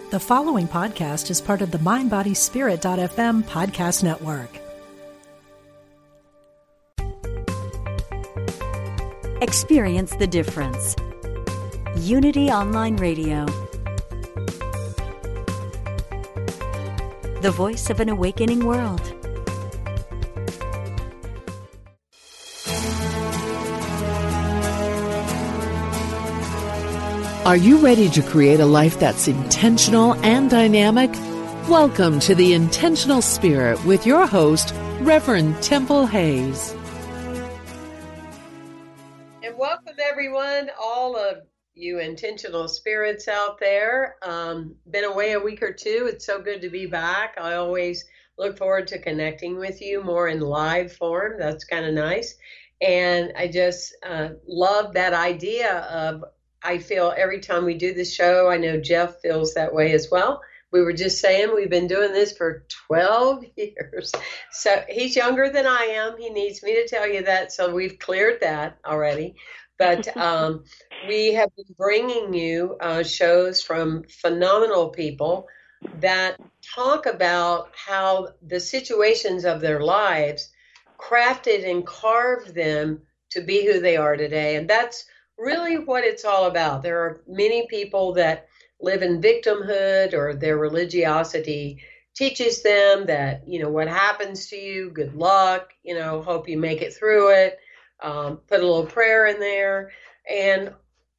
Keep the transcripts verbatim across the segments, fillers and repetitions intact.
The following podcast is part of the mind body spirit dot f m podcast network. Experience the difference. Unity Online Radio. The voice of an awakening world. Are you ready to create a life that's intentional and dynamic? Welcome to The Intentional Spirit with your host, Reverend Temple Hayes. And welcome, everyone, all of you intentional spirits out there. Um, been away a week or two. It's so good to be back. I always look forward to connecting with you more in live form. That's kind of nice. And I just uh, love that idea of I feel every time we do this show, I know Jeff feels that way as well. We were just saying we've been doing this for twelve years. So he's younger than I am. He needs me to tell you that. So we've cleared that already. But um, we have been bringing you uh, shows from phenomenal people that talk about how the situations of their lives crafted and carved them to be who they are today. And that's really what it's all about. There are many people that live in victimhood, or their religiosity teaches them that, you know, what happens to you, good luck, you know, hope you make it through it, um, put a little prayer in there. And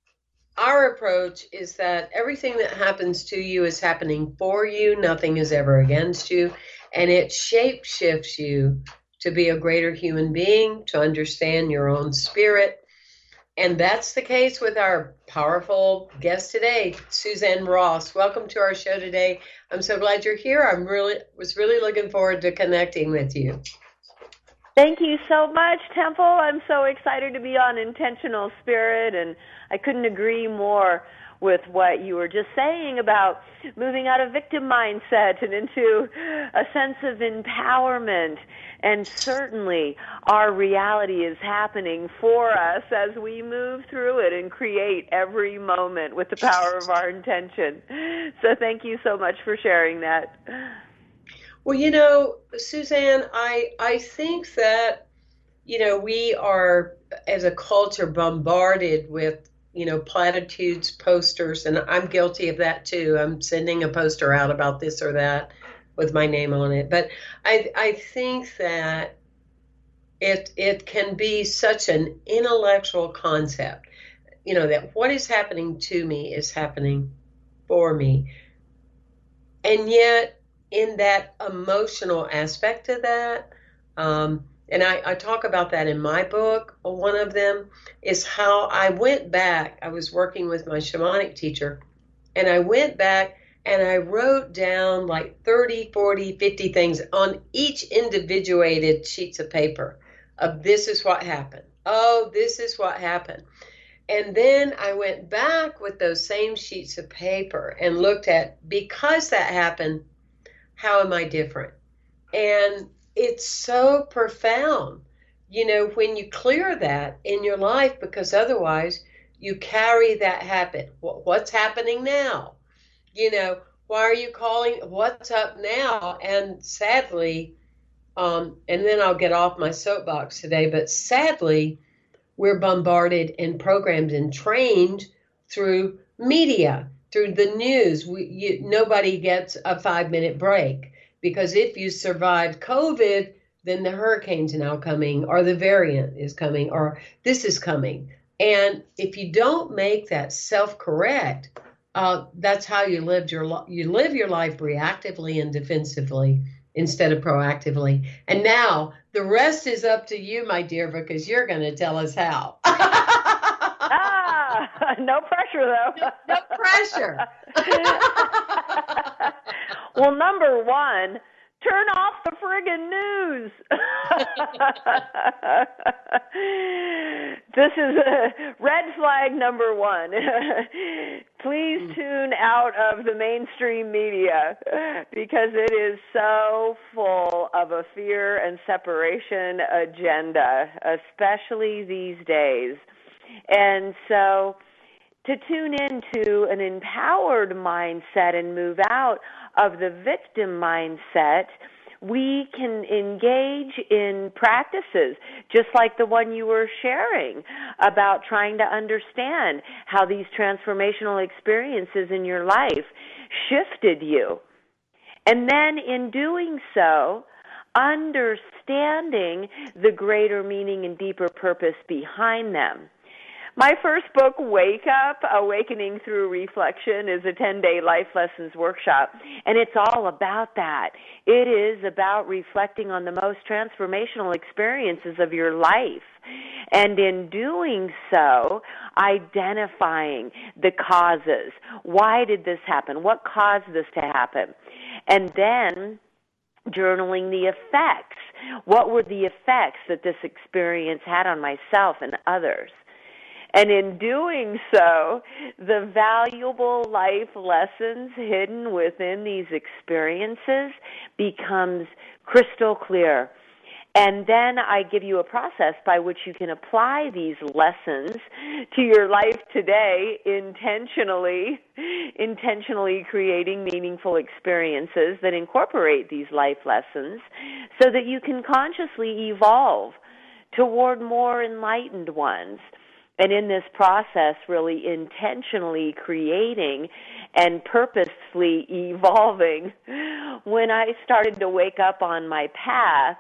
our approach is that everything that happens to you is happening for you. Nothing is ever against you. And it shape shifts you to be a greater human being, to understand your own spirit. And that's the case with our powerful guest today, Suzanne Ross. Welcome to our show today. I'm so glad you're here. I'm really was really looking forward to connecting with you. Thank you so much, Temple. I'm so excited to be on Intentional Spirit, and I couldn't agree more with what you were just saying about moving out of victim mindset and into a sense of empowerment. And certainly our reality is happening for us as we move through it and create every moment with the power of our intention. So thank you so much for sharing that. Well, you know, Suzanne, I, I think that, you know, we are, as a culture, bombarded with, you know, platitudes, posters, and I'm guilty of that too. I'm sending a poster out about this or that with my name on it. But I I think that it it can be such an intellectual concept, you know, that what is happening to me is happening for me. And yet, in that emotional aspect of that, um, and I, I talk about that in my book. One of them is how I went back. I was working with my shamanic teacher, and I went back and I wrote down like thirty, forty, fifty things on each individuated sheets of paper of this is what happened. Oh, this is what happened. And then I went back with those same sheets of paper and looked at, because that happened, how am I different? And it's so profound, you know, when you clear that in your life, because otherwise you carry that habit. What's happening now? You know, why are you calling? What's up now? And sadly, um, and then I'll get off my soapbox today, but sadly, we're bombarded and programmed and trained through media, through the news. We, you, nobody gets a five-minute break. Because if you survived COVID, then the hurricane's now coming, or the variant is coming, or this is coming. And if you don't make that self-correct, uh, that's how you lived your li- you live your life reactively and defensively instead of proactively. And now the rest is up to you, my dear, because you're going to tell us how. ah, no pressure, though. No, no pressure. Well, number one, turn off the friggin' news. This is a red flag number one. Please tune out of the mainstream media because it is so full of a fear and separation agenda, especially these days. And so to tune into an empowered mindset and move out of the victim mindset, we can engage in practices just like the one you were sharing about trying to understand how these transformational experiences in your life shifted you. And then in doing so, understanding the greater meaning and deeper purpose behind them. My first book, Wake Up, Awakening Through Reflection, is a ten-day life lessons workshop, and it's all about that. It is about reflecting on the most transformational experiences of your life, and in doing so, identifying the causes. Why did this happen? What caused this to happen? And then journaling the effects. What were the effects that this experience had on myself and others? And in doing so, the valuable life lessons hidden within these experiences becomes crystal clear. And then I give you a process by which you can apply these lessons to your life today, intentionally, intentionally creating meaningful experiences that incorporate these life lessons so that you can consciously evolve toward more enlightened ones. And in this process, really intentionally creating and purposefully evolving. When I started to wake up on my path,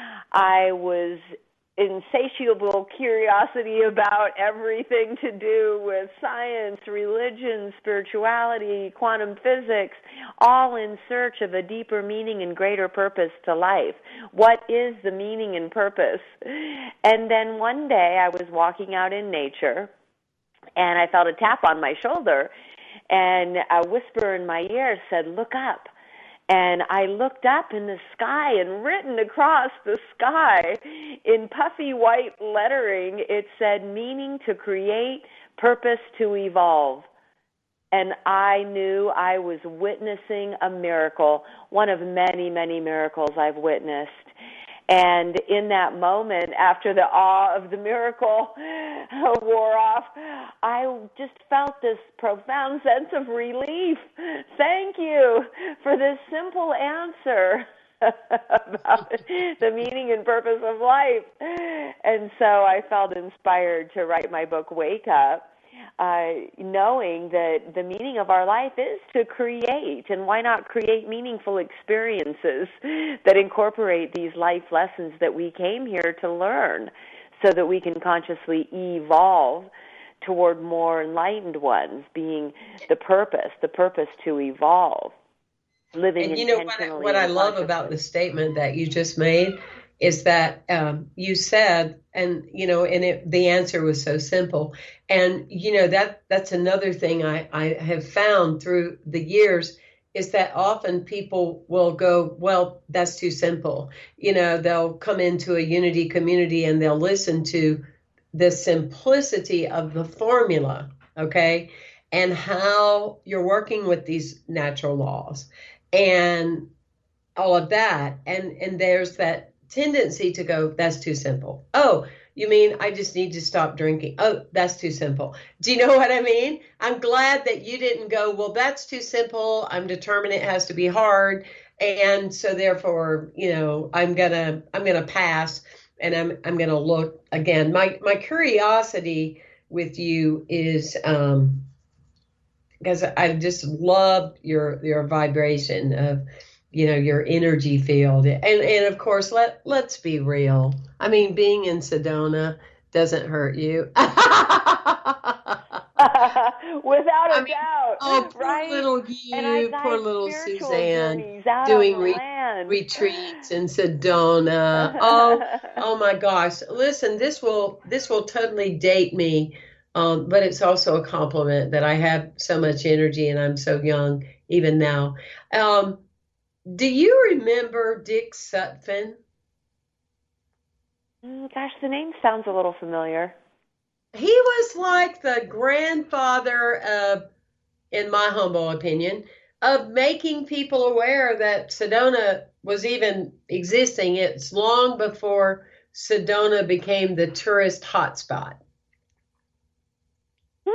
I was insatiable curiosity about everything to do with science, religion, spirituality, quantum physics, all in search of a deeper meaning and greater purpose to life. What is the meaning and purpose? And then one day I was walking out in nature, and I felt a tap on my shoulder, and a whisper in my ear said, "Look up." And I looked up in the sky, and written across the sky in puffy white lettering, it said, "Meaning to create, purpose to evolve." And I knew I was witnessing a miracle, one of many, many miracles I've witnessed. And in that moment, after the awe of the miracle wore off, I just felt this profound sense of relief. Thank you for this simple answer about the meaning and purpose of life. And so I felt inspired to write my book, Wake Up, uh, knowing that the meaning of our life is to create, and why not create meaningful experiences that incorporate these life lessons that we came here to learn so that we can consciously evolve toward more enlightened ones, being the purpose, the purpose to evolve, living and you know intentionally. what, what I love about the statement that you just made is that um, you said, and you know, and it, the answer was so simple. And you know that that's another thing I, I have found through the years is that often people will go, well, that's too simple. You know, they'll come into a Unity community and they'll listen to the simplicity of the formula, okay, and how you're working with these natural laws and all of that. And and there's that tendency to go, that's too simple. Oh, you mean I just need to stop drinking? Oh, that's too simple. Do you know what I mean? I'm glad that you didn't go, well, that's too simple. I'm determined it has to be hard. And so therefore, you know, I'm gonna I'm gonna pass and I'm I'm gonna look again. My my curiosity with you is um because I just love your your vibration of, you know, your energy field. And and of course, let, let's be real. I mean, being in Sedona doesn't hurt you. Without a I mean, doubt. Oh, poor right? little you, poor little Suzanne, doing re- retreats in Sedona. Oh, oh my gosh. Listen, this will this will totally date me. Um, but it's also a compliment that I have so much energy and I'm so young even now. Um, Do you remember Dick Sutphin? Mm, gosh, the name sounds a little familiar. He was like the grandfather of, in my humble opinion, of making people aware that Sedona was even existing. It's long before Sedona became the tourist hotspot. Hmm.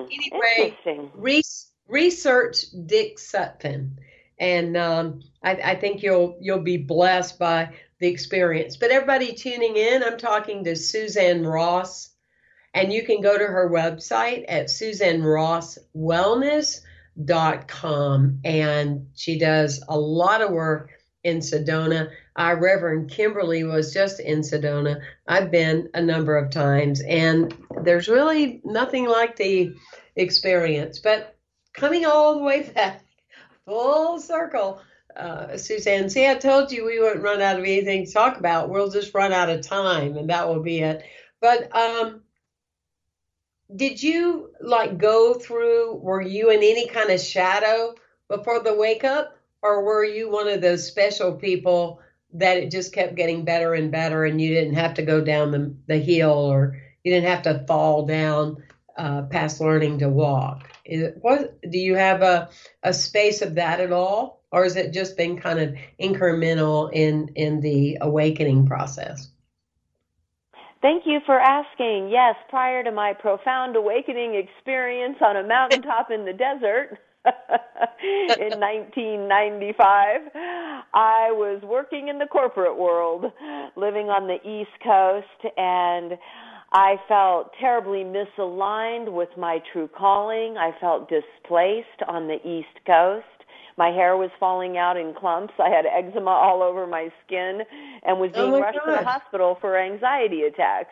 anyway, Interesting. re- research Dick Sutphin, and um, I, I think you'll you'll be blessed by the experience. But everybody tuning in, I'm talking to Suzanne Ross, and you can go to her website at suzanne ross wellness dot com, and she does a lot of work in Sedona. Our Reverend Kimberly was just in Sedona. I've been a number of times, and there's really nothing like the experience. But coming all the way back, full circle, uh, Suzanne, see, I told you we wouldn't run out of anything to talk about. We'll just run out of time, and that will be it. But um, did you, like, go through, were you in any kind of shadow before the wake up? Or were you one of those special people that it just kept getting better and better, and you didn't have to go down the, the hill, or you didn't have to fall down uh, past learning to walk? Is, what, do you have a, a space of that at all? Or has it just been kind of incremental in, in the awakening process? Thank you for asking. Yes, prior to my profound awakening experience on a mountaintop in the desert, in nineteen ninety-five, I was working in the corporate world, living on the East Coast, and I felt terribly misaligned with my true calling. I felt displaced on the East Coast. My hair was falling out in clumps. I had eczema all over my skin and was being oh rushed gosh. to the hospital for anxiety attacks.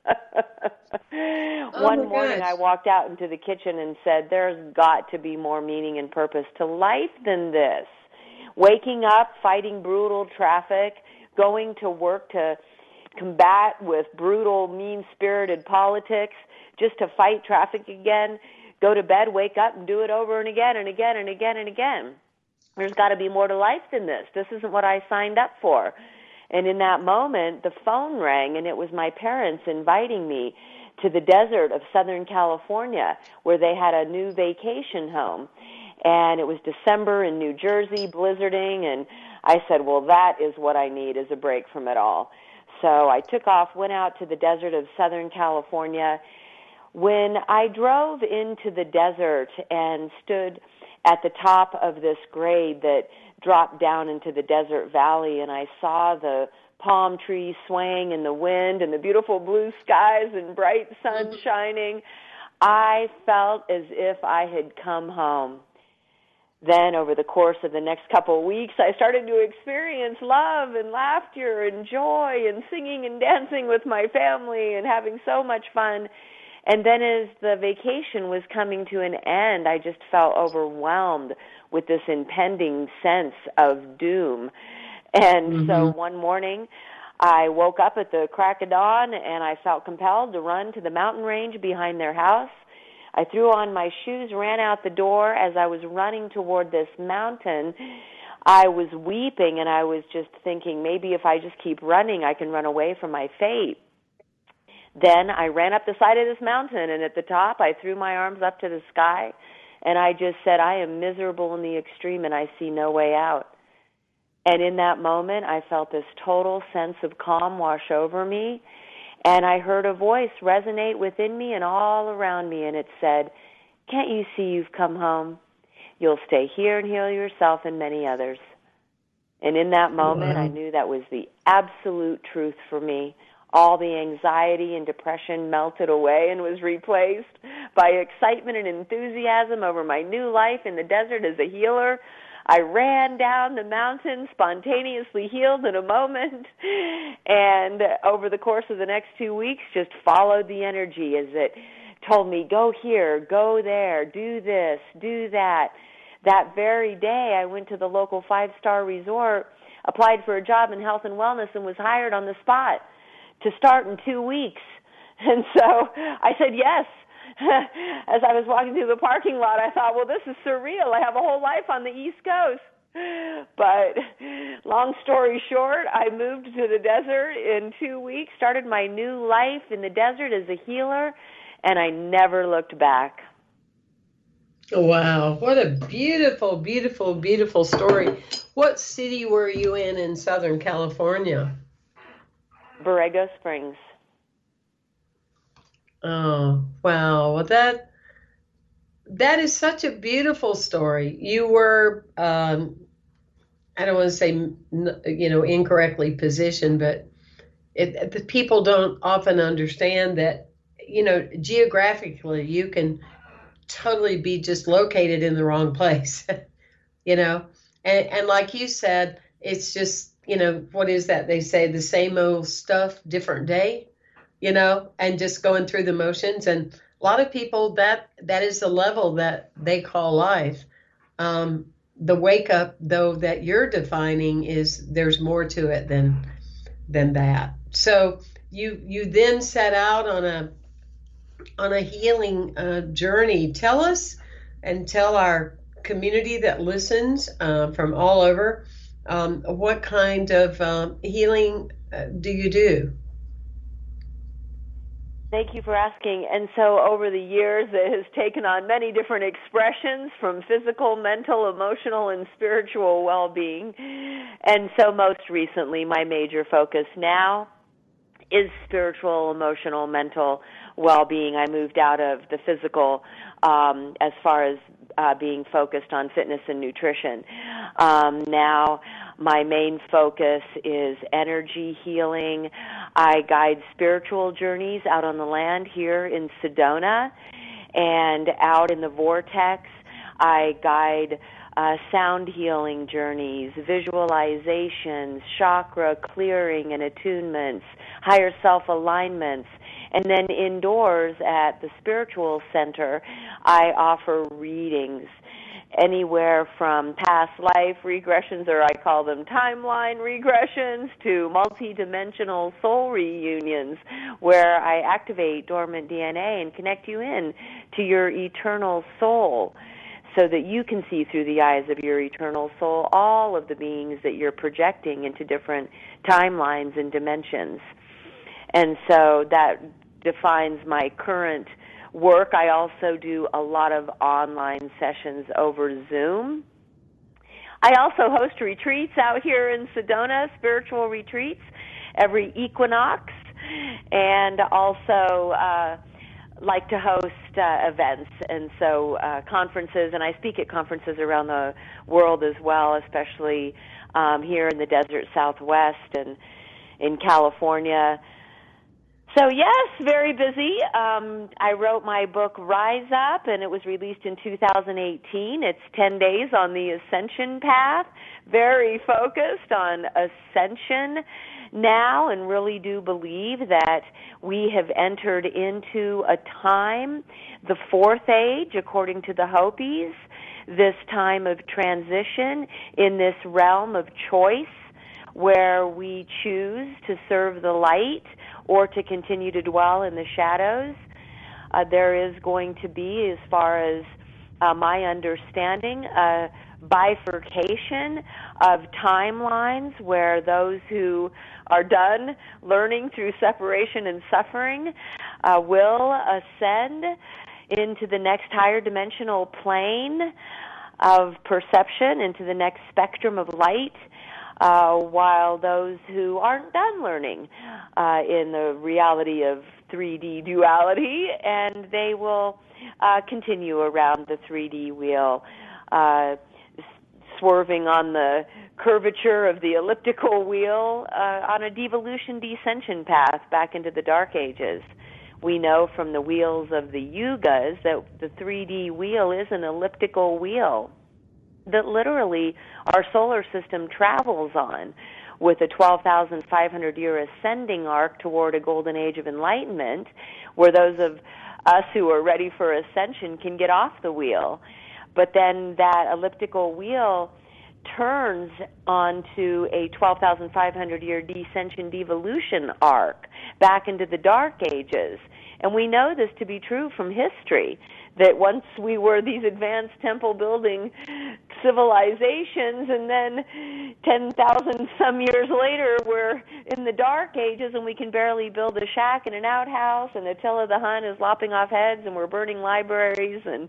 oh One morning gosh. I walked out into the kitchen and said, there's got to be more meaning and purpose to life than this. Waking up, fighting brutal traffic, going to work to combat with brutal, mean-spirited politics, just to fight traffic again, go to bed, wake up, and do it over and again and again and again and again. There's got to be more to life than this. This isn't what I signed up for. And in that moment, the phone rang, and it was my parents inviting me to the desert of Southern California, where they had a new vacation home. And it was December in New Jersey, blizzarding, and I said, well, that is what I need, is a break from it all. So I took off, went out to the desert of Southern California. When I drove into the desert and stood at the top of this grade that dropped down into the desert valley, and I saw the palm trees swaying in the wind and the beautiful blue skies and bright sun shining, I felt as if I had come home. Then over the course of the next couple of weeks, I started to experience love and laughter and joy and singing and dancing with my family and having so much fun. And then as the vacation was coming to an end, I just felt overwhelmed with this impending sense of doom. And mm-hmm. so one morning, I woke up at the crack of dawn, and I felt compelled to run to the mountain range behind their house. I threw on my shoes, ran out the door. As I was running toward this mountain, I was weeping, and I was just thinking, maybe if I just keep running, I can run away from my fate. Then I ran up the side of this mountain, and at the top, I threw my arms up to the sky, and I just said, I am miserable in the extreme, and I see no way out. And in that moment, I felt this total sense of calm wash over me, and I heard a voice resonate within me and all around me, and it said, can't you see you've come home? You'll stay here and heal yourself and many others. And in that moment, wow. I knew that was the absolute truth for me. All the anxiety and depression melted away and was replaced by excitement and enthusiasm over my new life in the desert as a healer. I ran down the mountain, spontaneously healed in a moment, and over the course of the next two weeks just followed the energy as it told me, go here, go there, do this, do that. That very day, I went to the local five-star resort, applied for a job in health and wellness, and was hired on the spot to start in two weeks. And so I said yes. As I was walking through the parking lot, I thought, well, this is surreal. I have a whole life on the East Coast. But long story short, I moved to the desert in two weeks, started my new life in the desert as a healer, and I never looked back. Wow. What a beautiful, beautiful, beautiful story. What city were you in in Southern California? Borrego Springs. Oh, wow. Well, that that is such a beautiful story. You were, um, I don't want to say, you know, incorrectly positioned, but it, the people don't often understand that, you know, geographically you can totally be just located in the wrong place, you know, and, and like you said, it's just, you know, what is that? They say the same old stuff, different day, you know, and just going through the motions. And a lot of people, that that is the level that they call life. Um, the wake up, though, that you're defining is there's more to it than than that. So you you then set out on a on a healing uh, journey. Tell us and tell our community that listens uh, from all over, um, what kind of um, healing uh, do you do? Thank you for asking. And so over the years, it has taken on many different expressions, from physical, mental, emotional, and spiritual well-being. And so most recently, my major focus now is spiritual, emotional, mental well-being. I moved out of the physical um, as far as uh, being focused on fitness and nutrition. Um, now my main focus is energy healing. I guide spiritual journeys out on the land here in Sedona, and out in the vortex I guide Uh, sound healing journeys, visualizations, chakra clearing and attunements, higher self alignments. And then indoors at the spiritual center, I offer readings anywhere from past life regressions, or I call them timeline regressions, to multidimensional soul reunions, where I activate dormant D N A and connect you in to your eternal soul, so that you can see through the eyes of your eternal soul all of the beings that you're projecting into different timelines and dimensions. And so that defines my current work. I also do a lot of online sessions over Zoom. I also host retreats out here in Sedona, spiritual retreats, every equinox, and also uh, like to host uh, events, and so uh, conferences, and I speak at conferences around the world as well, especially um, here in the desert Southwest and in California. So yes, very busy. Um, I wrote my book Rise Up, and it was released in two thousand eighteen. It's ten days on the ascension path, very focused on ascension now, and really do believe that we have entered into a time, the fourth age, according to the Hopis, this time of transition in this realm of choice, where we choose to serve the light or to continue to dwell in the shadows. Uh, there is going to be, as far as uh, my understanding, a bifurcation of timelines where those who are done learning through separation and suffering uh, will ascend into the next higher dimensional plane of perception, into the next spectrum of light, uh, while those who aren't done learning uh, in the reality of three D duality, and they will uh, continue around the three D wheel, uh, swerving on the curvature of the elliptical wheel uh, on a devolution descension path back into the dark ages. We know from the wheels of the yugas that the three D wheel is an elliptical wheel that literally our solar system travels on, with a twelve thousand five hundred year ascending arc toward a golden age of enlightenment, where those of us who are ready for ascension can get off the wheel. But then that elliptical wheel turns onto a twelve thousand five hundred year descension devolution arc back into the dark ages. And we know this to be true from history, that once we were these advanced temple building civilizations, and then ten thousand some years later we're in the dark ages and we can barely build a shack and an outhouse, and Attila the Hun is lopping off heads and we're burning libraries. And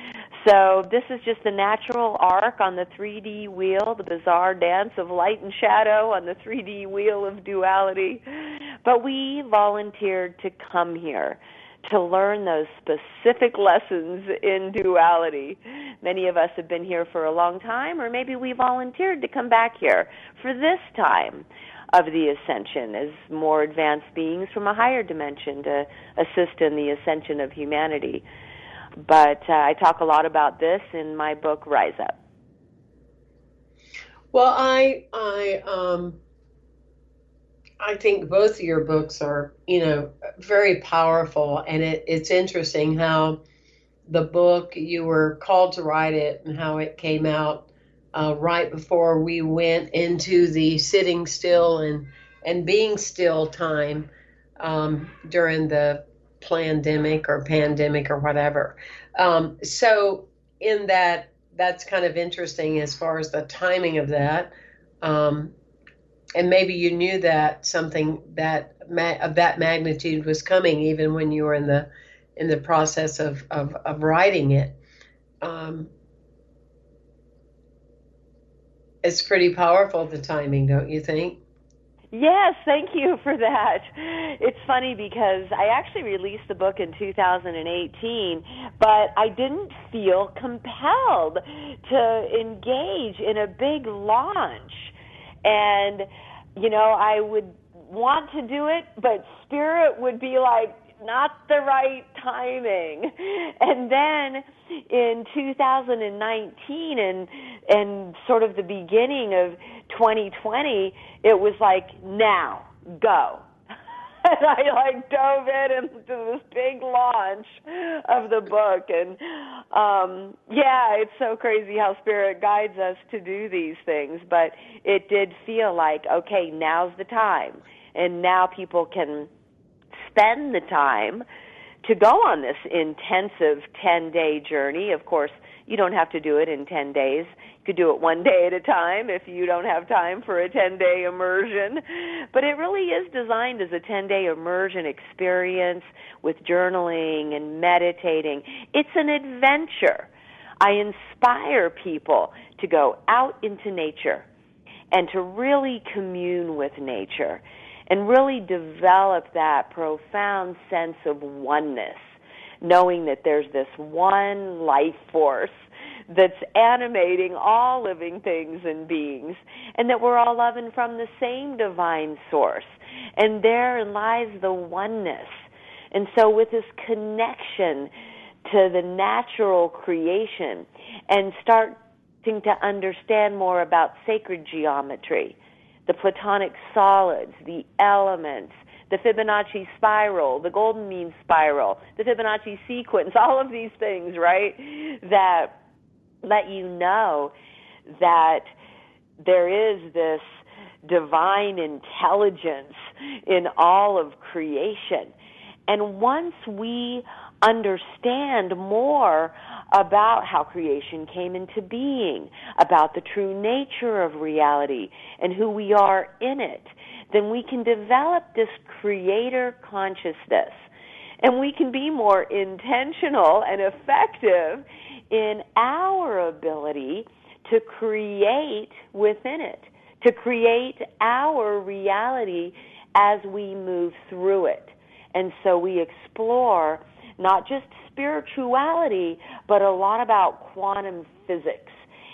so this is just the natural arc on the three D wheel, the bizarre dance of light and shadow on the three D wheel of duality. But we volunteered to come here to learn those specific lessons in duality. Many of us have been here for a long time, or maybe we volunteered to come back here for this time of the ascension as more advanced beings from a higher dimension to assist in the ascension of humanity. But uh, I talk a lot about this in my book, Rise Up. Well, I I um I think both of your books are, you know, very powerful, and it, it's interesting how the book, you were called to write it and how it came out uh, right before we went into the sitting still and, and being still time um, during the plandemic or pandemic or whatever. Um, so in that, that's kind of interesting as far as the timing of that. Um, and maybe you knew that something that ma- of that magnitude was coming even when you were in the in the process of, of, of writing it. Um, it's pretty powerful, the timing, don't you think? Yes, thank you for that. It's funny because I actually released the book in two thousand eighteen, but I didn't feel compelled to engage in a big launch. And, you know, I would want to do it, but Spirit would be like, not the right timing. And then in two thousand nineteen and and sort of the beginning of twenty twenty, it was like, now, go. And I like dove in into this big launch of the book. And um, yeah, it's so crazy how Spirit guides us to do these things. But it did feel like, okay, now's the time. And now people can spend the time to go on this intensive ten-day journey. Of course, you don't have to do it in ten days. You could do it one day at a time if you don't have time for a ten-day immersion. But it really is designed as a ten-day immersion experience with journaling and meditating. It's an adventure. I inspire people to go out into nature and to really commune with nature and really develop that profound sense of oneness, knowing that there's this one life force that's animating all living things and beings, and that we're all loving from the same divine source. And therein lies the oneness. And so with this connection to the natural creation and starting to understand more about sacred geometry, the Platonic solids, the elements, the Fibonacci spiral, the golden mean spiral, the Fibonacci sequence, all of these things, right, that let you know that there is this divine intelligence in all of creation. And once we understand more about how creation came into being, about the true nature of reality and who we are in it, then we can develop this creator consciousness. And we can be more intentional and effective in our ability to create within it, to create our reality as we move through it. And so we explore not just spirituality, but a lot about quantum physics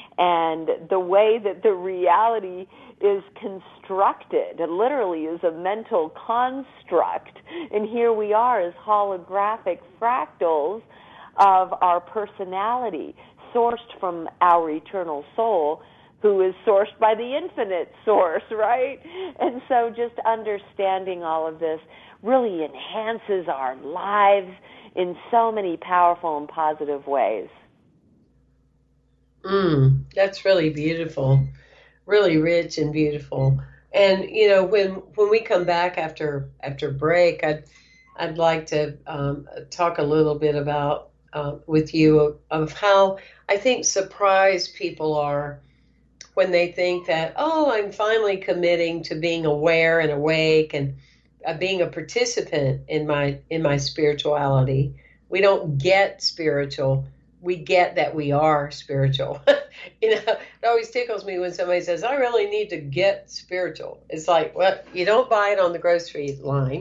and the way that the reality is constructed. It literally is a mental construct. And here we are as holographic fractals of our personality, sourced from our eternal soul, who is sourced by the infinite source, right? And so just understanding all of this really enhances our lives in so many powerful and positive ways. Mm, that's really beautiful, really rich and beautiful. And you know, when when we come back after after break, I'd I'd like to um, talk a little bit about uh, with you of, of how I think surprised people are when they think that, oh, I'm finally committing to being aware and awake and uh, being a participant in my in my spirituality. We don't get spiritual. We get that we are spiritual. You know, it always tickles me when somebody says, I really need to get spiritual. It's like, well, you don't buy it on the grocery line.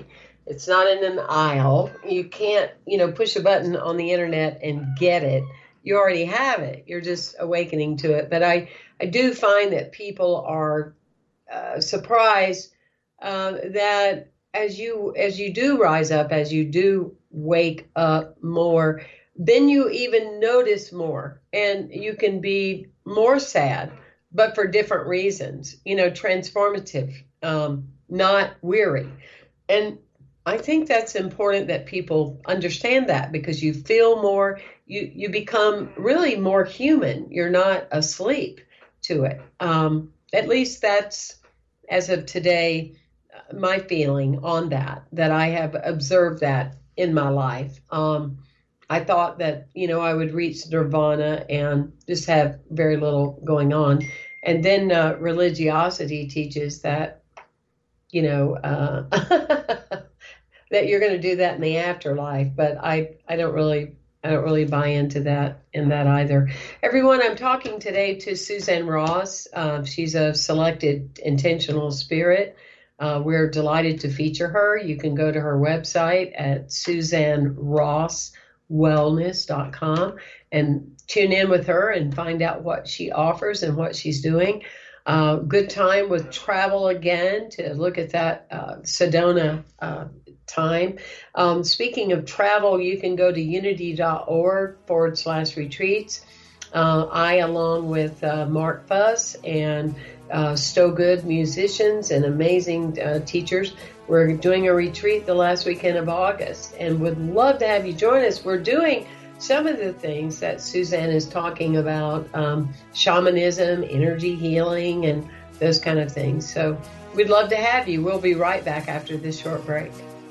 It's not in an aisle. You can't, you know, push a button on the internet and get it. You already have it. You're just awakening to it. But I, I do find that people are uh, surprised uh, that as you as you do rise up, as you do wake up more, then you even notice more, and you can be more sad, but for different reasons. You know, transformative, um, not weary, and I think that's important that people understand that, because you feel more, you, you become really more human. You're not asleep to it. Um, at least that's, as of today, my feeling on that, that I have observed that in my life. Um, I thought that, you know, I would reach nirvana and just have very little going on. And then uh, religiosity teaches that, you know, uh, that you're going to do that in the afterlife, but I, I don't really, I don't really buy into that in that either. Everyone, I'm talking today to Suzanne Ross. Uh, she's a selected intentional spirit. Uh, we're delighted to feature her. You can go to her website at suzanne ross wellness dot com and tune in with her and find out what she offers and what she's doing. Uh, good time with travel again to look at that uh, Sedona uh, time. Um, speaking of travel, you can go to unity.org forward slash retreats. Uh, I, along with uh, Mark Fuss and uh, Stowe Good musicians and amazing uh, teachers, we're doing a retreat the last weekend of August and would love to have you join us. We're doing some of the things that Suzanne is talking about, um, shamanism, energy healing, and those kind of things. So we'd love to have you. We'll be right back after this short break.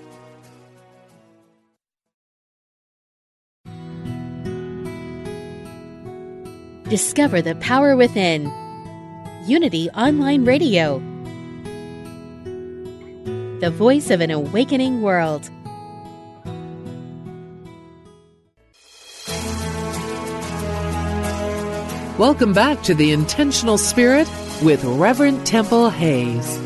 Discover the power within. Unity Online Radio. The voice of an awakening world. Welcome back to The Intentional Spirit with Reverend Temple Hayes.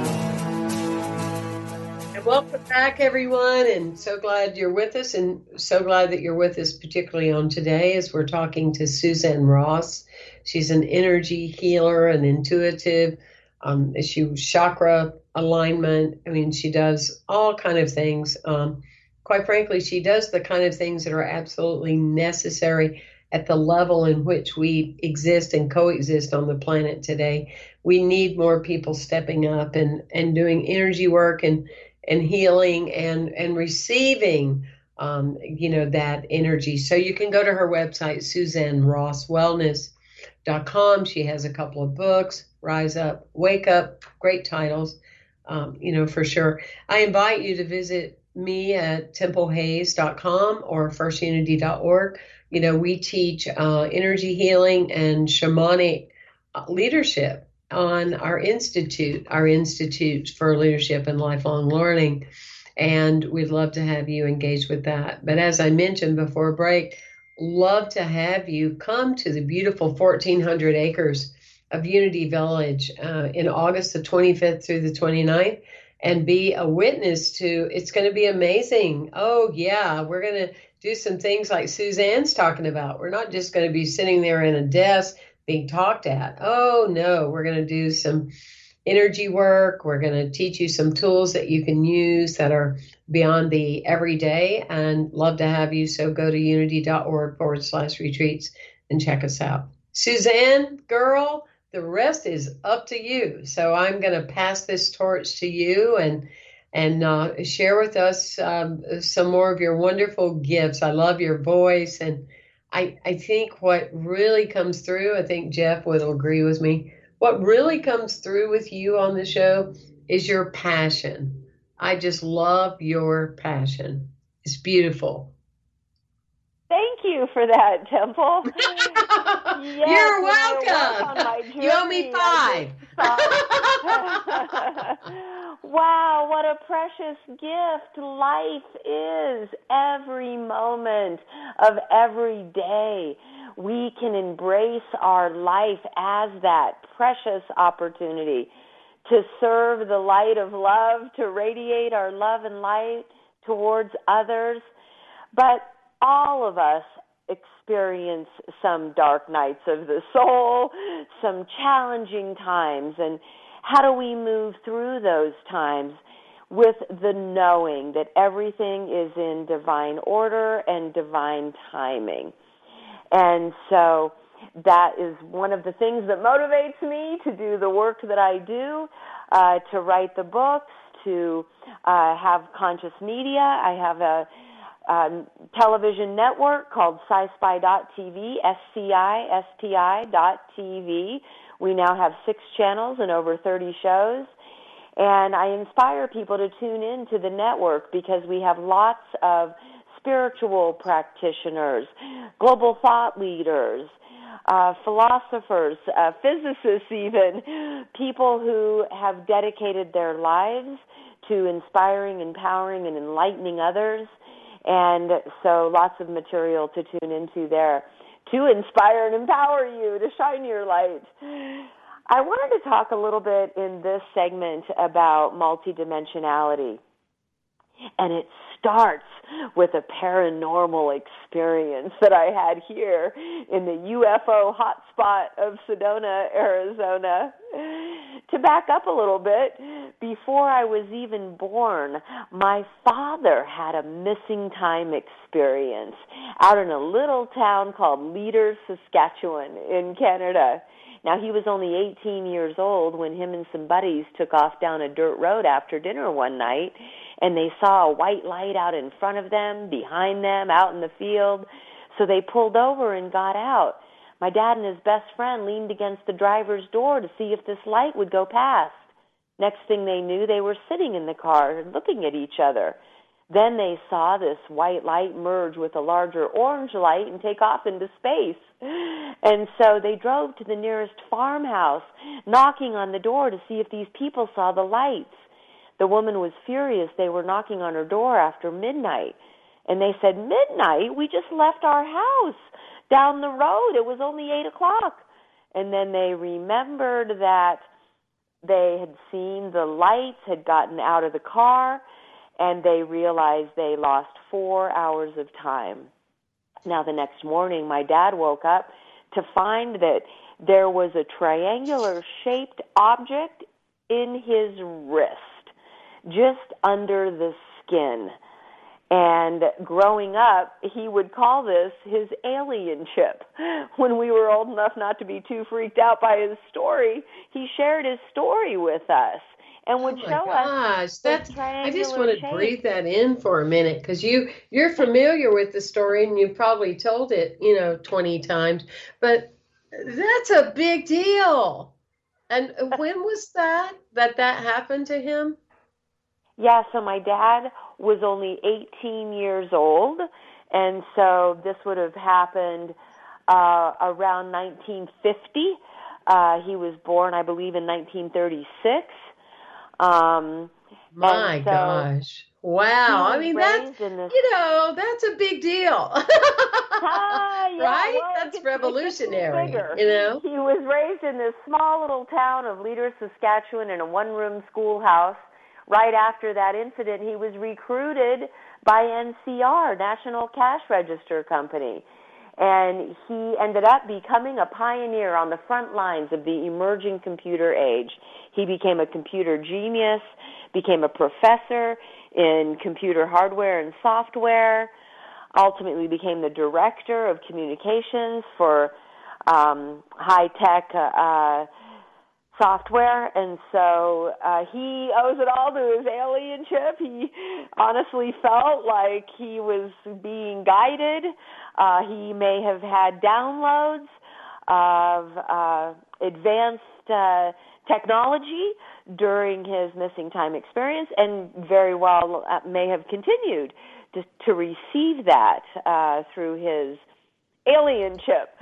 And welcome back, everyone, and so glad you're with us, and so glad that you're with us, particularly on today as we're talking to Suzanne Ross. She's an energy healer, an intuitive. Um, she chakra alignment. I mean, she does all kind of things. Um, quite frankly, she does the kind of things that are absolutely necessary at the level in which we exist and coexist on the planet today. We need more people stepping up and, and doing energy work and, and healing and, and receiving, um, you know, that energy. So you can go to her website, suzanne ross wellness dot com. She has a couple of books, Rise Up, Wake Up, great titles, um, you know, for sure. I invite you to visit me at temple hayes dot com or first unity dot org. You know, we teach uh, energy healing and shamanic leadership on our institute, our Institute for Leadership and Lifelong Learning. And we'd love to have you engage with that. But as I mentioned before break, love to have you come to the beautiful fourteen hundred acres of Unity Village uh, in August the twenty-fifth through the twenty-ninth and be a witness to, it's going to be amazing. Oh, yeah, we're going to do some things like Suzanne's talking about. We're not just going to be sitting there in a desk being talked at. Oh, no, we're going to do some energy work. We're going to teach you some tools that you can use that are beyond the everyday, and love to have you. So go to unity.org forward slash retreats and check us out. Suzanne, girl, the rest is up to you. So I'm going to pass this torch to you and and uh, share with us um, some more of your wonderful gifts. I love your voice. And I, I think what really comes through, I think Jeff would agree with me, what really comes through with you on the show is your passion. I just love your passion. It's beautiful. Thank you for that, Temple. Yes, You're welcome. You owe me five. Wow, what a precious gift life is. Every moment of every day, we can embrace our life as that precious opportunity to serve the light of love, to radiate our love and light towards others. But all of us experience some dark nights of the soul, some challenging times, and how do we move through those times with the knowing that everything is in divine order and divine timing? And so that is one of the things that motivates me to do the work that I do, uh, to write the books, to uh, have conscious media. I have a um, television network called sci spy dot t v, S C I S T I dot T V. We now have six channels and over thirty shows. And I inspire people to tune in to the network because we have lots of spiritual practitioners, global thought leaders, uh, philosophers, uh, physicists even, people who have dedicated their lives to inspiring, empowering, and enlightening others. And so lots of material to tune into there to inspire and empower you to shine your light. I wanted to talk a little bit in this segment about multidimensionality. And it starts with a paranormal experience that I had here in the U F O hotspot of Sedona, Arizona. To back up a little bit, before I was even born, my father had a missing time experience out in a little town called Leader, Saskatchewan in Canada. Now, he was only eighteen years old when him and some buddies took off down a dirt road after dinner one night, and they saw a white light out in front of them, behind them, out in the field. So they pulled over and got out. My dad and his best friend leaned against the driver's door to see if this light would go past. Next thing they knew, they were sitting in the car looking at each other. Then they saw this white light merge with a larger orange light and take off into space. And so they drove to the nearest farmhouse, knocking on the door to see if these people saw the lights. The woman was furious. They were knocking on her door after midnight. And they said, "Midnight? We just left our house down the road. It was only eight o'clock. And then they remembered that they had seen the lights, had gotten out of the car, and they realized they lost four hours of time. Now, the next morning, my dad woke up to find that there was a triangular-shaped object in his wrist, just under the skin. And growing up, he would call this his alien chip. When we were old enough not to be too freaked out by his story, he shared his story with us and would oh show gosh, us that's, I just want to shape. breathe that in for a minute, because you, you're familiar with the story and you've probably told it, you know, twenty times, but that's a big deal. And when was that, that that happened to him? Yeah, so my dad was only eighteen years old, and so this would have happened uh, around nineteen fifty. Uh, he was born, I believe, in nineteen thirty-six. Um, My so gosh. Wow. I mean, that's, this... you know, that's a big deal. ah, yeah, right? well, that's it's, revolutionary, it's you know? He was raised in this small little town of Leader, Saskatchewan, in a one-room schoolhouse. Right after that incident, he was recruited by N C R, National Cash Register Company. And he ended up becoming a pioneer on the front lines of the emerging computer age. He became a computer genius, became a professor in computer hardware and software, ultimately became the director of communications for um, high-tech uh, software. And so uh, he owes it all to his alien chip. He honestly felt like he was being guided. Uh, he may have had downloads of uh, advanced uh, technology during his missing time experience, and very well uh, may have continued to, to receive that uh, through his alien chip.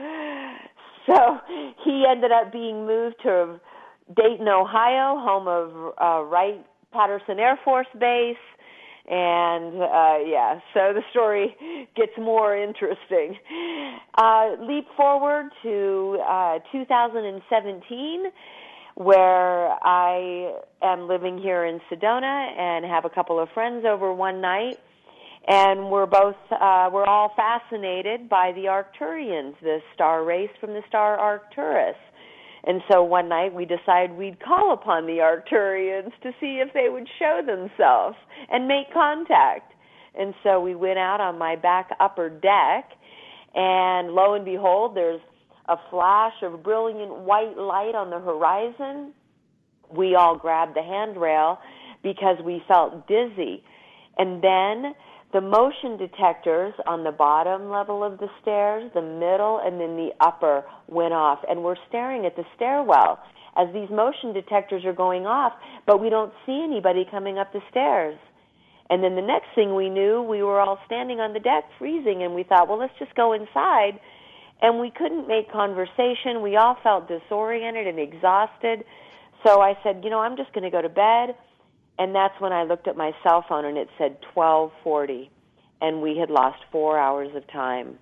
So he ended up being moved to Dayton, Ohio, home of uh, Wright-Patterson Air Force Base. And, uh, yeah, so the story gets more interesting. Uh, leap forward to uh, two thousand seventeen. where I am living here in Sedona and have a couple of friends over one night, and we're both uh, we're all fascinated by the Arcturians, the star race from the star Arcturus. And so one night we decided we'd call upon the Arcturians to see if they would show themselves and make contact. And so we went out on my back upper deck, and lo and behold, there's a flash of brilliant white light on the horizon. We all grabbed the handrail because we felt dizzy. And then the motion detectors on the bottom level of the stairs, the middle, and then the upper went off. And we're staring at the stairwell as these motion detectors are going off, but we don't see anybody coming up the stairs. And then the next thing we knew, we were all standing on the deck freezing, and we thought, well, let's just go inside. And we couldn't make conversation. We all felt disoriented and exhausted. So I said, you know, I'm just going to go to bed. And that's when I looked at my cell phone, and it said twelve forty, and we had lost four hours of time.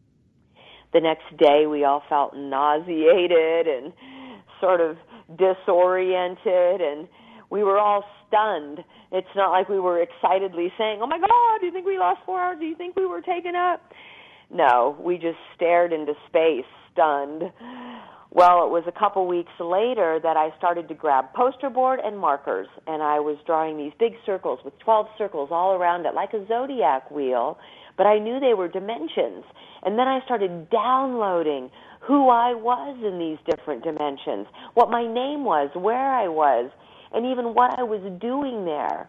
The next day, we all felt nauseated and sort of disoriented, and we were all stunned. It's not like we were excitedly saying, oh, my God, do you think we lost four hours? Do you think we were taken up? No, we just stared into space, stunned. Well, it was a couple weeks later that I started to grab poster board and markers, and I was drawing these big circles with twelve circles all around it like a zodiac wheel, but I knew they were dimensions. And then I started downloading who I was in these different dimensions, what my name was, where I was, and even what I was doing there.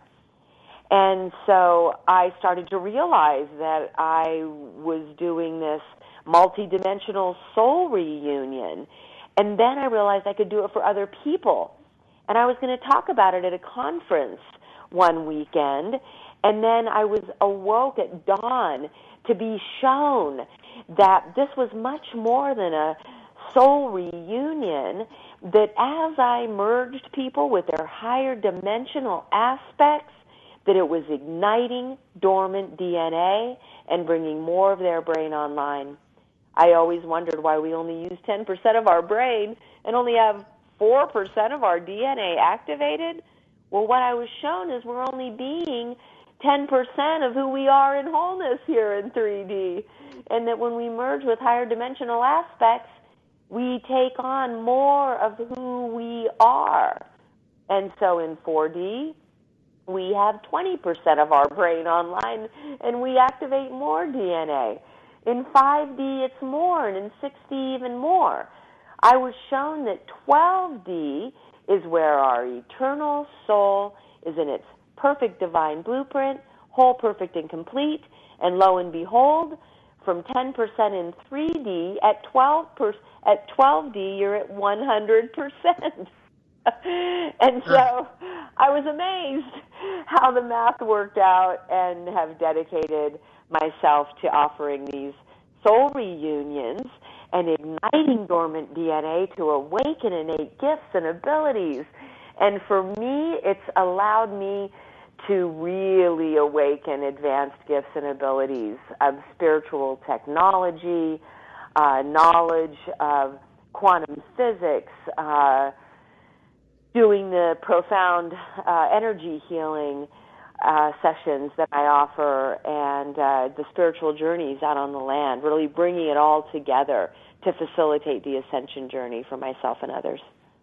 And so I started to realize that I was doing this multidimensional soul reunion. And then I realized I could do it for other people. And I was going to talk about it at a conference one weekend. And then I was awoke at dawn to be shown that this was much more than a soul reunion, that as I merged people with their higher dimensional aspects, that it was igniting dormant D N A and bringing more of their brain online. I always wondered why we only use ten percent of our brain and only have four percent of our D N A activated. Well, what I was shown is we're only being ten percent of who we are in wholeness here in three D, and that when we merge with higher dimensional aspects, we take on more of who we are. And so in four D, we have twenty percent of our brain online, and we activate more D N A. In five D, it's more, and in six D, even more. I was shown that twelve D is where our eternal soul is in its perfect divine blueprint, whole, perfect, and complete. And lo and behold, from ten percent in three D, at twelve percent, at twelve D, you're at one hundred percent. And so I was amazed how the math worked out, and have dedicated myself to offering these soul reunions and igniting dormant D N A to awaken innate gifts and abilities. And for me, it's allowed me to really awaken advanced gifts and abilities of spiritual technology, uh, knowledge of quantum physics, uh, doing the profound uh, energy healing uh, sessions that I offer, and uh, the spiritual journeys out on the land, really bringing it all together to facilitate the ascension journey for myself and others.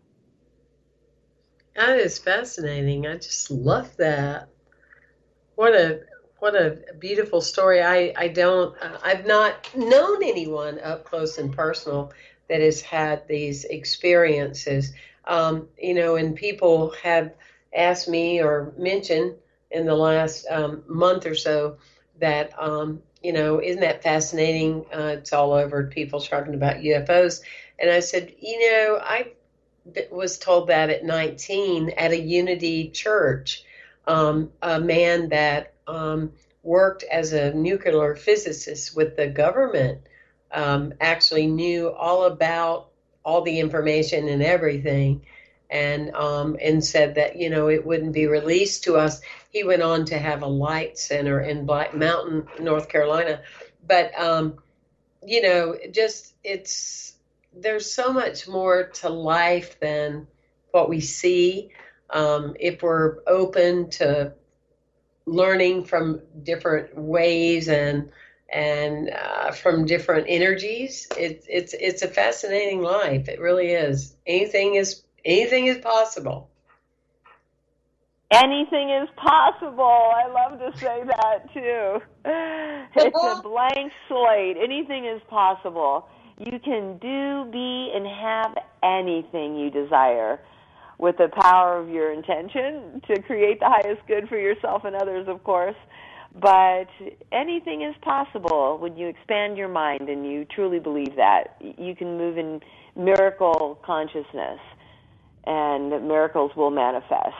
That is fascinating. I just love that. What a what a beautiful story. I, I don't, uh, I've not known anyone up close and personal that has had these experiences. Um, you know, and people have asked me or mentioned in the last um, month or so that, um, you know, isn't that fascinating? Uh, it's all over, people talking about U F Os. And I said, you know, I was told that at nineteen at a Unity church. Um, a man that um, worked as a nuclear physicist with the government um, actually knew all about all the information and everything, and um, and said that, you know, it wouldn't be released to us. He went on to have a light center in Black Mountain, North Carolina. But, um, you know, just it's there's so much more to life than what we see, um, if we're open to learning from different ways and and uh, from different energies, it's it's it's a fascinating life. It really is. Anything is anything is possible. Anything is possible. I love to say that too. It's a blank slate. Anything is possible. You can do, be, and have anything you desire with the power of your intention to create the highest good for yourself and others, of course. But anything is possible when you expand your mind and you truly believe that. You can move in miracle consciousness, and miracles will manifest.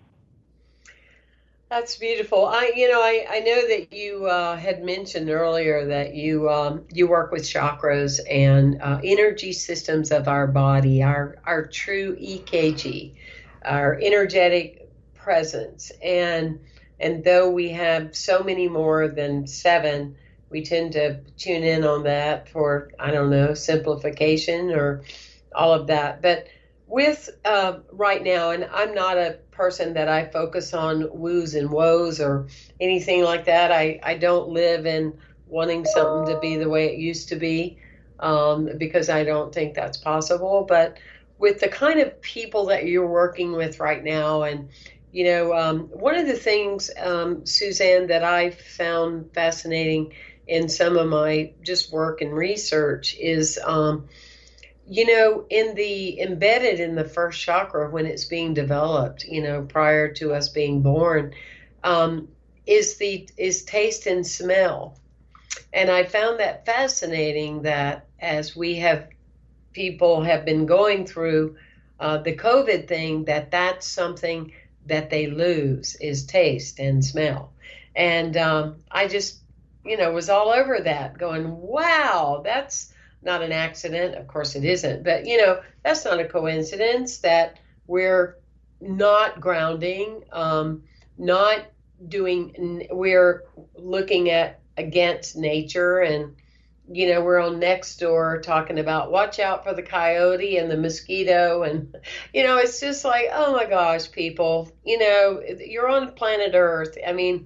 That's beautiful. I, you know, I, I know that you uh, had mentioned earlier that you um, you work with chakras and uh, energy systems of our body, our our true E K G, our energetic presence, and and though we have so many more than seven, we tend to tune in on that for, I don't know, simplification or all of that. But with uh, right now, and I'm not a person that I focus on woos and woes or anything like that. I, I don't live in wanting something to be the way it used to be, um, because I don't think that's possible. But with the kind of people that you're working with right now, and, you know, um, one of the things, um, Suzanne, that I found fascinating in some of my just work and research is, um, you know, in the embedded in the first chakra when it's being developed, you know, prior to us being born, um, is the is taste and smell. And I found that fascinating that as we have people have been going through uh, the COVID thing, that that's something that they lose is taste and smell. And um, I just, you know, was all over that going, wow, that's not an accident. Of course it isn't, but you know, that's not a coincidence that we're not grounding, um, not doing, we're looking at against nature, and you know, we're on Nextdoor talking about watch out for the coyote and the mosquito, and you know, it's just like, oh my gosh, people, you know, you're on planet Earth. I mean,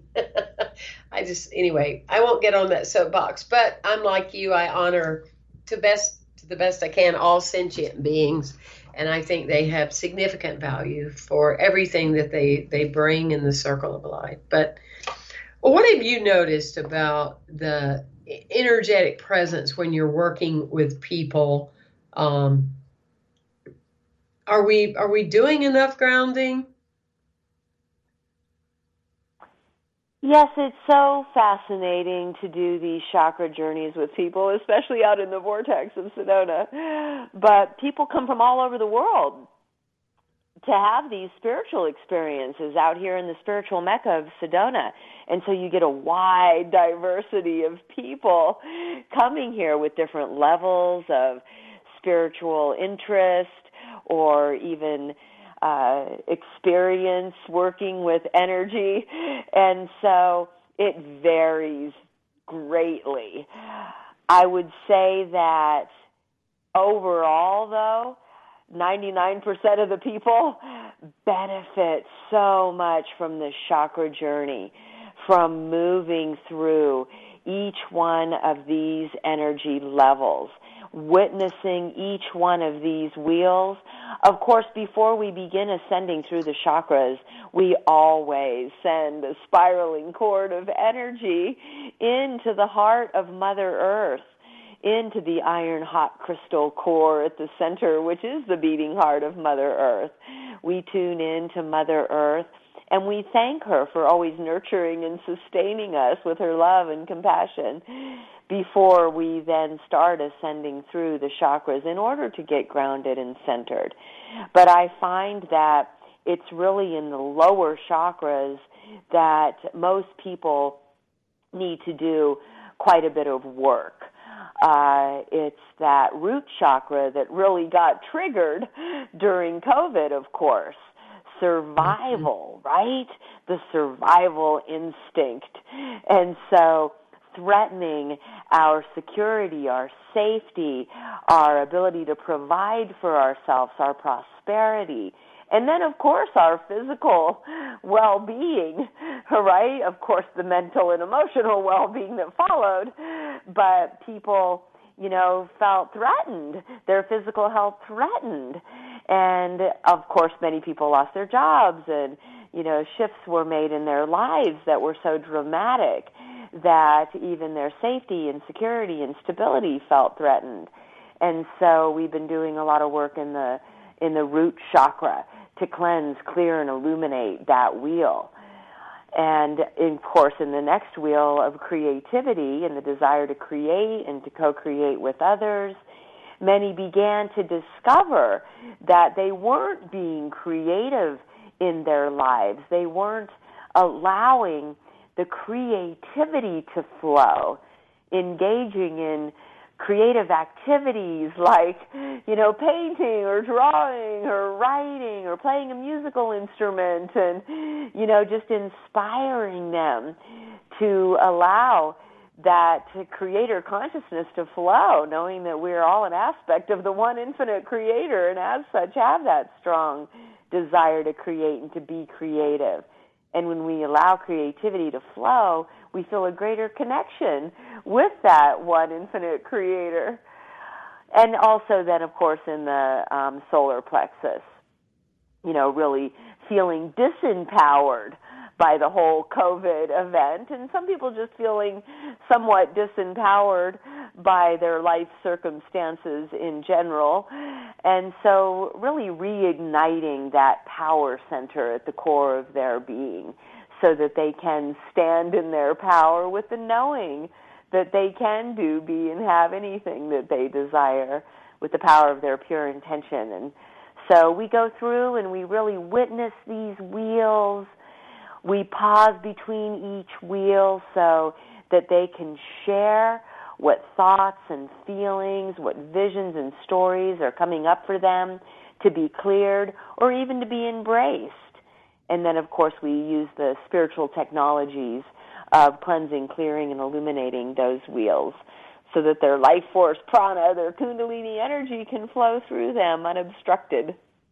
I just, anyway, I won't get on that soapbox, but I'm like you, I honor to best to the best I can all sentient beings, and I think they have significant value for everything that they they bring in the circle of life. But what have you noticed about the energetic presence when you're working with people? Um, are we are we doing enough grounding? Yes, it's so fascinating to do these chakra journeys with people, especially out in the vortex of Sedona. But people come from all over the world to have these spiritual experiences out here in the spiritual mecca of Sedona. And so you get a wide diversity of people coming here with different levels of spiritual interest or even uh, experience working with energy. And so it varies greatly. I would say that overall, though, ninety-nine percent of the people benefit so much from the chakra journey, from moving through each one of these energy levels, witnessing each one of these wheels. Of course, before we begin ascending through the chakras, we always send a spiraling cord of energy into the heart of Mother Earth, into the iron-hot crystal core at the center, which is the beating heart of Mother Earth. We tune in to Mother Earth, and we thank her for always nurturing and sustaining us with her love and compassion before we then start ascending through the chakras in order to get grounded and centered. But I find that it's really in the lower chakras that most people need to do quite a bit of work. Uh, it's that root chakra that really got triggered during COVID, of course. Survival, right? The survival instinct. And so threatening our security, our safety, our ability to provide for ourselves, our prosperity, And then, of course, our physical well-being, right? Of course, the mental and emotional well-being that followed. But people, you know, felt threatened, their physical health threatened. And, of course, many people lost their jobs, and, you know, shifts were made in their lives that were so dramatic that even their safety and security and stability felt threatened. And so we've been doing a lot of work in the in the root chakra to cleanse, clear, and illuminate that wheel. And, of course, in the next wheel of creativity and the desire to create and to co-create with others, many began to discover that they weren't being creative in their lives. They weren't allowing the creativity to flow, engaging in creative activities like, you know, painting or drawing or writing or playing a musical instrument, and, you know, just inspiring them to allow that creator consciousness to flow, knowing that we're all an aspect of the one infinite creator, and as such have that strong desire to create and to be creative. And when we allow creativity to flow, we feel a greater connection with that one infinite creator. And also then, of course, in the um, solar plexus, you know, really feeling disempowered by the whole COVID event, and some people just feeling somewhat disempowered by their life circumstances in general. And so really reigniting that power center at the core of their being so that they can stand in their power with the knowing that they can do, be, and have anything that they desire with the power of their pure intention. And so we go through and we really witness these wheels. We pause between each wheel so that they can share what thoughts and feelings, what visions and stories are coming up for them to be cleared or even to be embraced. And then, of course, we use the spiritual technologies of cleansing, clearing, and illuminating those wheels so that their life force, prana, their kundalini energy can flow through them unobstructed.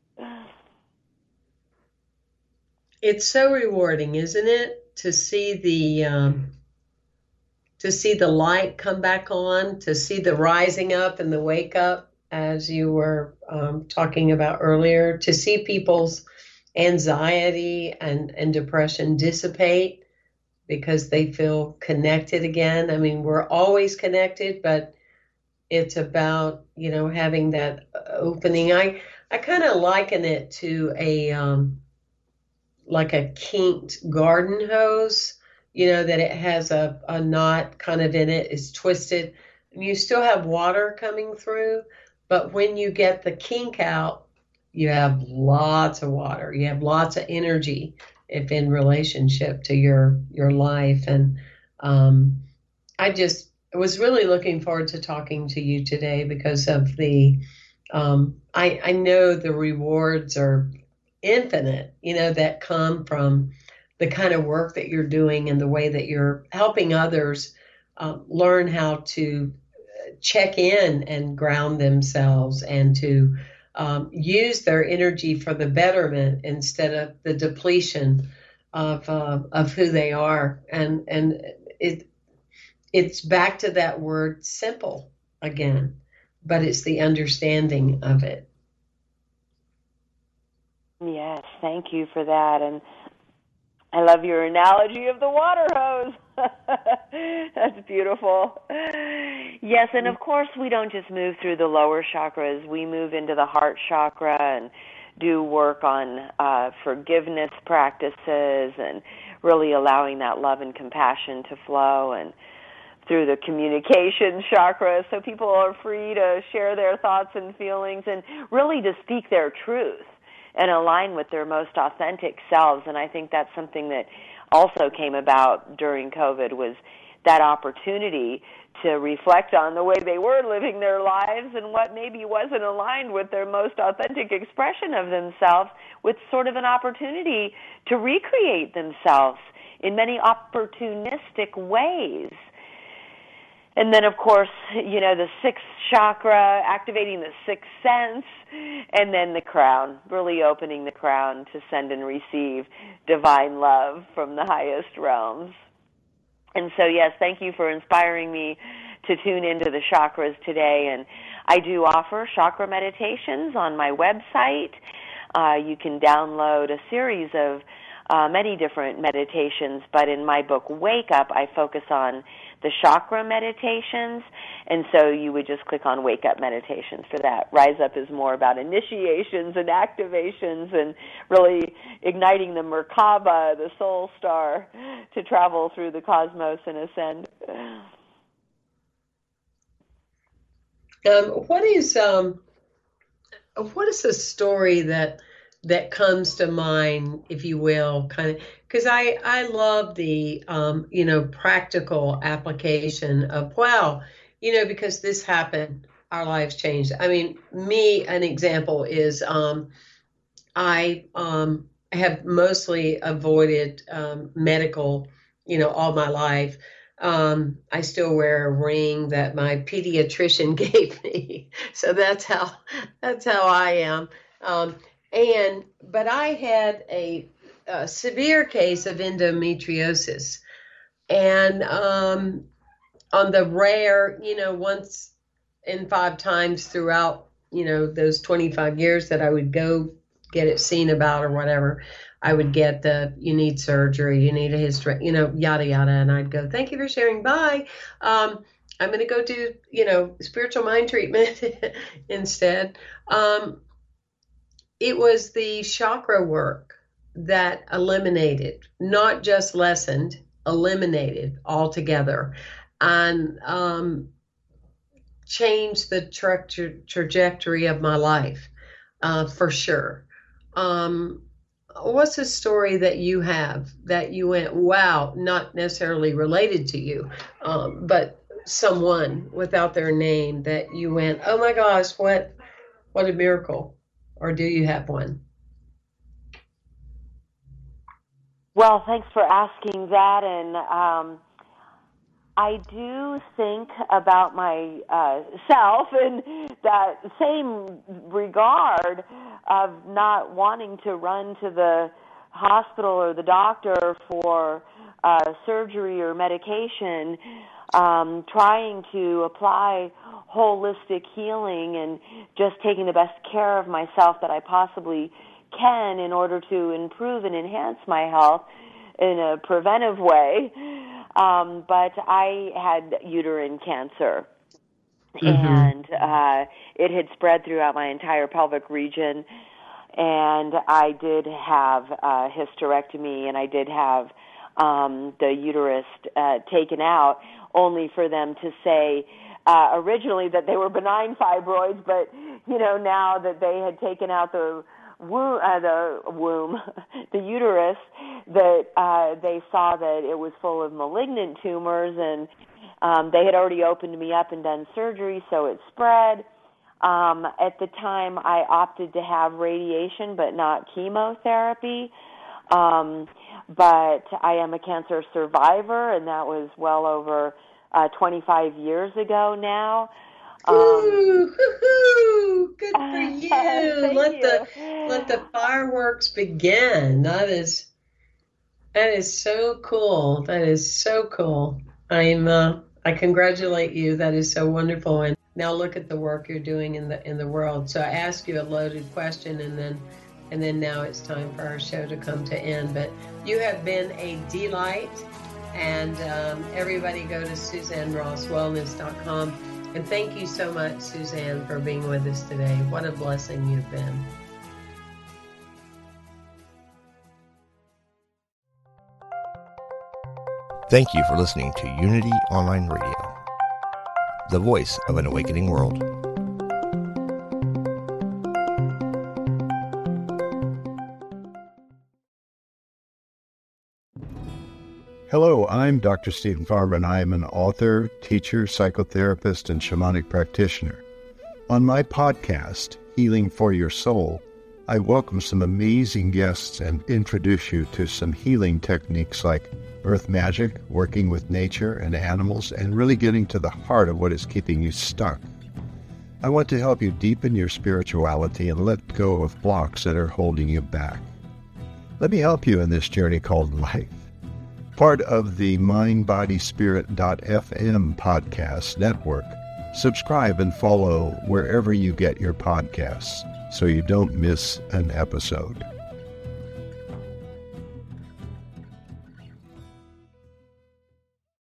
It's so rewarding, isn't it, to see the um, to see the light come back on, to see the rising up and the wake up, as you were um, talking about earlier, to see people's anxiety and, and depression dissipate because they feel connected again. I mean, we're always connected, but it's about, you know, having that opening. I, I kind of liken it to a... Um, like a kinked garden hose, you know, that it has a, a knot kind of in it, is twisted. And you still have water coming through, but when you get the kink out, you have lots of water. You have lots of energy if in relationship to your, your life. And um, I just was really looking forward to talking to you today because of the, um, I, I know the rewards are infinite, you know, that come from the kind of work that you're doing and the way that you're helping others um, learn how to check in and ground themselves and to um, use their energy for the betterment instead of the depletion of uh, of who they are. And and it it's back to that word simple again, but it's the understanding of it. Yes, thank you for that. And I love your analogy of the water hose. That's beautiful. Yes, and of course we don't just move through the lower chakras. We move into the heart chakra and do work on uh, forgiveness practices and really allowing that love and compassion to flow, and through the communication chakra so people are free to share their thoughts and feelings and really to speak their truth and align with their most authentic selves. And I think that's something that also came about during COVID, was that opportunity to reflect on the way they were living their lives and what maybe wasn't aligned with their most authentic expression of themselves, with sort of an opportunity to recreate themselves in many opportunistic ways. And then, of course, you know, the sixth chakra, activating the sixth sense, and then the crown, really opening the crown to send and receive divine love from the highest realms. And so, yes, thank you for inspiring me to tune into the chakras today. And I do offer chakra meditations on my website. Uh, you can download a series of uh, many different meditations, but in my book, Wake Up, I focus on the chakra meditations, and so you would just click on Wake Up Meditations for that. Rise Up is more about initiations and activations and really igniting the Merkaba, the soul star, to travel through the cosmos and ascend. Um, what is um, what is a story that that comes to mind, if you will, kind of, because I, I love the, um, you know, practical application of, wow, you know, because this happened, our lives changed. I mean, me, an example is um, I um, have mostly avoided um, medical, you know, all my life. Um, I still wear a ring that my pediatrician gave me. So that's how, that's how I am. Um, And, but I had a, a severe case of endometriosis, and um, on the rare, you know, once in five times throughout, you know, those twenty-five years that I would go get it seen about or whatever, I would get the, you need surgery, you need a history, you know, yada, yada. And I'd go, thank you for sharing. Bye. Um, I'm going to go do, you know, spiritual mind treatment instead. Um, It was the chakra work that eliminated, not just lessened, eliminated altogether, and um, changed the tra- tra- trajectory of my life, uh, for sure. Um, what's a story that you have that you went, wow, not necessarily related to you, um, but someone without their name that you went, oh my gosh, what, what a miracle? Or do you have one? Well, thanks for asking that. And um, I do think about myself uh, in that same regard of not wanting to run to the hospital or the doctor for uh, surgery or medication, um, trying to apply holistic healing and just taking the best care of myself that I possibly can in order to improve and enhance my health in a preventive way. Um, but I had uterine cancer, mm-hmm. and uh, it had spread throughout my entire pelvic region, and I did have a hysterectomy, and I did have um, the uterus uh, taken out, only for them to say Uh, originally that they were benign fibroids, but you know, now that they had taken out the womb, uh, the womb, the uterus, that uh, they saw that it was full of malignant tumors, and um, they had already opened me up and done surgery, so it spread. Um, at the time, I opted to have radiation, but not chemotherapy. Um, but I am a cancer survivor, and that was well over Uh, twenty-five years ago now. Um, Ooh, hoo-hoo, good for you. Thank let you. the let the fireworks begin. That is that is so cool. That is so cool. I'm uh, I congratulate you. That is so wonderful. And now look at the work you're doing in the in the world. So I asked you a loaded question, and then and then now it's time for our show to come to end. But you have been a delight. And um, everybody go to Suzanne Ross Wellness dot com. And thank you so much, Suzanne, for being with us today. What a blessing you've been. Thank you for listening to Unity Online Radio, the voice of an awakening world. Hello, I'm Doctor Stephen Farber, and I am an author, teacher, psychotherapist, and shamanic practitioner. On my podcast, Healing for Your Soul, I welcome some amazing guests and introduce you to some healing techniques like earth magic, working with nature and animals, and really getting to the heart of what is keeping you stuck. I want to help you deepen your spirituality and let go of blocks that are holding you back. Let me help you in this journey called life. Part of the mind body spirit dot f m podcast network. Subscribe and follow wherever you get your podcasts so you don't miss an episode.